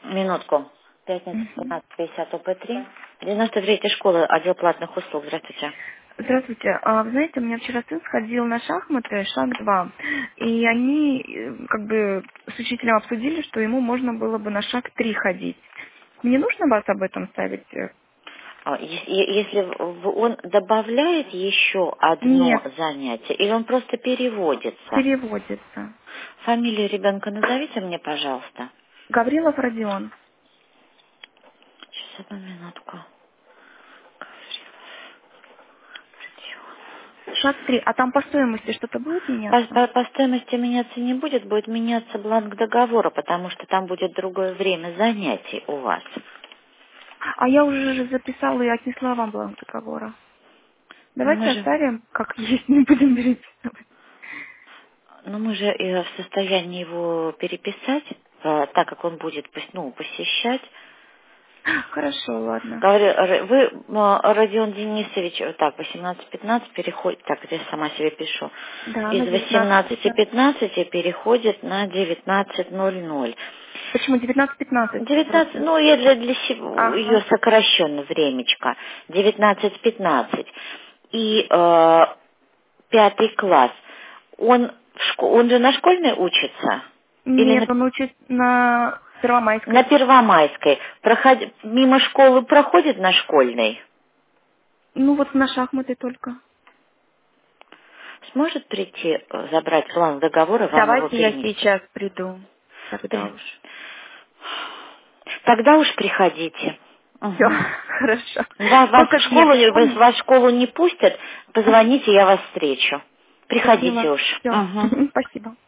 Минутку. Пятница, Мгм. 17:50 ОП3. 93-я школа, отдел платных услуг. Здравствуйте. Здравствуйте. Вы знаете, у меня вчера сын сходил на шахматы, шаг 2, и они как бы с учителем обсудили, что ему можно было бы на шаг 3 ходить. Мне нужно вас об этом ставить? Если он добавляет еще одно Нет, занятие, или он просто переводится? переводится. Фамилию ребенка назовите мне, пожалуйста. Гаврилов Родион. Сейчас, одну минутку. Шаг 3. А там по стоимости что-то будет По, меняться? по- по стоимости меняться не будет меняться бланк договора, потому что там будет другое время занятий у вас. А я уже же записала и отнесла вам бланк договора. Ну, мы Давайте же, оставим, как есть, не будем переписывать. ну, мы же в состоянии его переписать, так как он будет посещать. Хорошо, ладно. Говорю, вы, Родион Денисович, так, 18:15 переходит, так, я сама себе пишу, Да, из на 19:15. 18:15 переходит на 19:00. Почему 19:15 19, просто? ну, я для ее Ага. сокращенно времечко, 19:15. И 5 класс, он же на школьной учится? Или Нет, он учит на на Первомайской. Первомайской? Мимо школы проходит на школьной? Ну вот на шахматы только. Сможет прийти, забрать план договора, вам его Давайте я принести? сейчас приду. Тогда При- уж. Тогда уж приходите. Все, Угу. хорошо. Вас Только в нет, школу, помню. вас в школу не пустят, позвоните, я вас встречу. Приходите Спасибо. уж. Все. Угу. Спасибо.